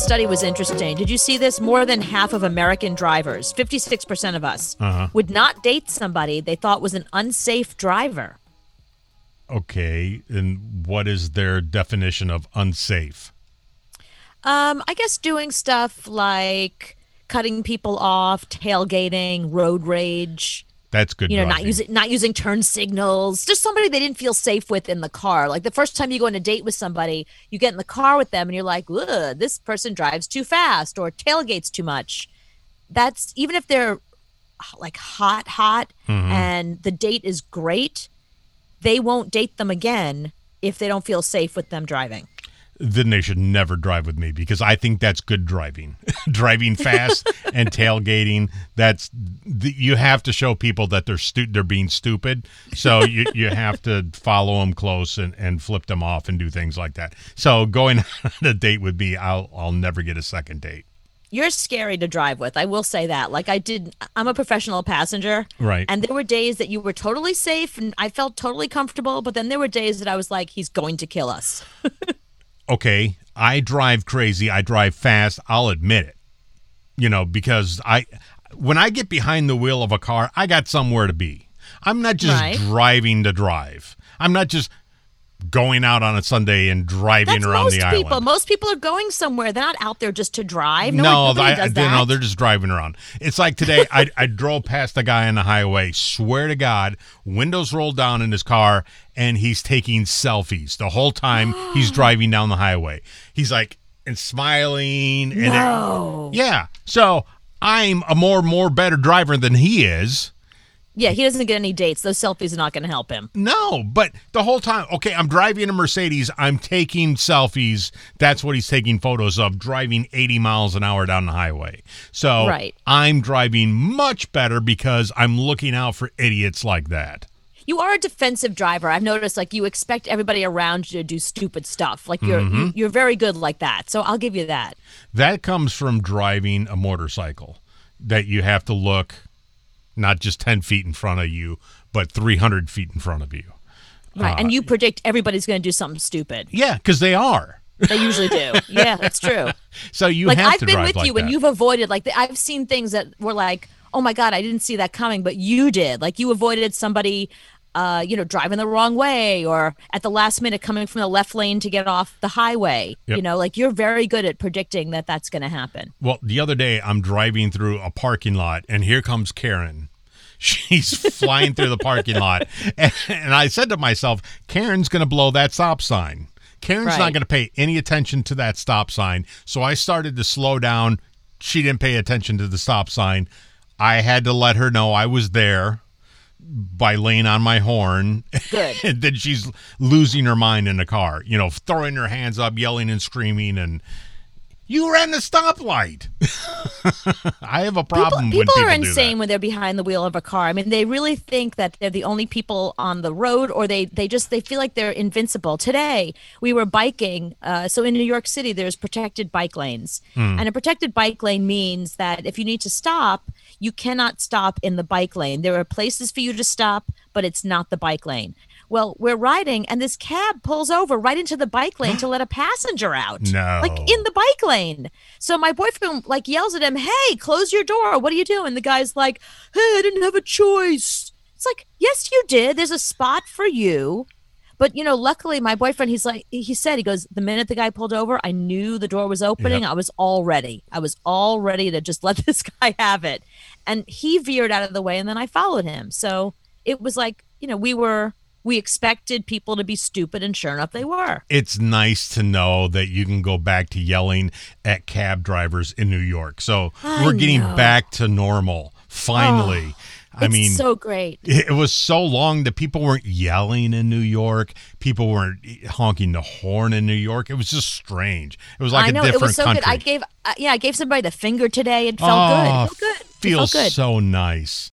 study was interesting. Did you see this? More than half of American drivers, 56% of us, would not date somebody they thought was an unsafe driver. Okay, and what is their definition of unsafe? I guess doing stuff like cutting people off, tailgating, road rage. That's good. Not using turn signals. Just somebody they didn't feel safe with in the car. Like the first time you go on a date with somebody, you get in the car with them and you're like, ugh, this person drives too fast or tailgates too much. That's even if they're like hot, and the date is great, they won't date them again if they don't feel safe with them driving. Then they should never drive with me because I think that's good driving. Driving fast and tailgating, you have to show people that they're being stupid. So you have to follow them close and flip them off and do things like that. So going on a date with me, I'll never get a second date. You're scary to drive with. I will say that. Like I'm a professional passenger. Right. And there were days that you were totally safe and I felt totally comfortable. But then there were days that I was like, he's going to kill us. Okay, I drive crazy. I drive fast. I'll admit it. Because when I get behind the wheel of a car, I got somewhere to be. I'm not just driving to drive. I'm not just going out on a Sunday and driving around the island. Most people are going somewhere. They're not out there just to drive. Nobody does that. No, they're just driving around. It's like today, I drove past a guy on the highway, swear to God, windows rolled down in his car, and he's taking selfies the whole time he's driving down the highway. He's like, and smiling. And yeah. So I'm a more better driver than he is. Yeah, he doesn't get any dates. Those selfies are not going to help him. No, but the whole time, okay, I'm driving a Mercedes. I'm taking selfies. That's what he's taking photos of, driving 80 miles an hour down the highway. So I'm driving much better because I'm looking out for idiots like that. You are a defensive driver. I've noticed, like, you expect everybody around you to do stupid stuff. Like, you're very good like that. So I'll give you that. That comes from driving a motorcycle, that you have to look not just 10 feet in front of you, but 300 feet in front of you. Right, and you predict everybody's going to do something stupid. Yeah, because they are. They usually do. Yeah, that's true. So you have to drive like that. I've been with you and you've avoided, like, I've seen things that were like, oh my God, I didn't see that coming, but you did. Like, you avoided somebody, driving the wrong way or at the last minute coming from the left lane to get off the highway. Yep. Like, you're very good at predicting that that's going to happen. Well, the other day I'm driving through a parking lot and here comes Karen. She's flying through the parking lot. And I said to myself, Karen's going to blow that stop sign. Karen's not going to pay any attention to that stop sign. So I started to slow down. She didn't pay attention to the stop sign. I had to let her know I was there by laying on my horn. Good. And then she's losing her mind in the car, throwing her hands up, yelling and screaming, and you ran the stoplight. I have a problem when people are insane when they're behind the wheel of a car. I mean, they really think that they're the only people on the road, or they feel like they're invincible. Today, we were biking. So in New York City, there's protected bike lanes. And a protected bike lane means that if you need to stop, you cannot stop in the bike lane. There are places for you to stop, but it's not the bike lane. Well, we're riding, and this cab pulls over right into the bike lane to let a passenger out. No. Like, in the bike lane. So my boyfriend, like, yells at him, hey, close your door. What are you doing? The guy's like, hey, I didn't have a choice. It's like, yes, you did. There's a spot for you. But, luckily, my boyfriend, he goes, the minute the guy pulled over, I knew the door was opening. Yep. I was all ready to just let this guy have it. And he veered out of the way, and then I followed him. So it was like, we expected people to be stupid, and sure enough, they were. It's nice to know that you can go back to yelling at cab drivers in New York. So we're getting back to normal, finally. It's so great. It was so long that people weren't yelling in New York. People weren't honking the horn in New York. It was just strange. It was like a different country. It was so country. Good. I gave somebody the finger today. It felt good. It felt good. Feels so nice.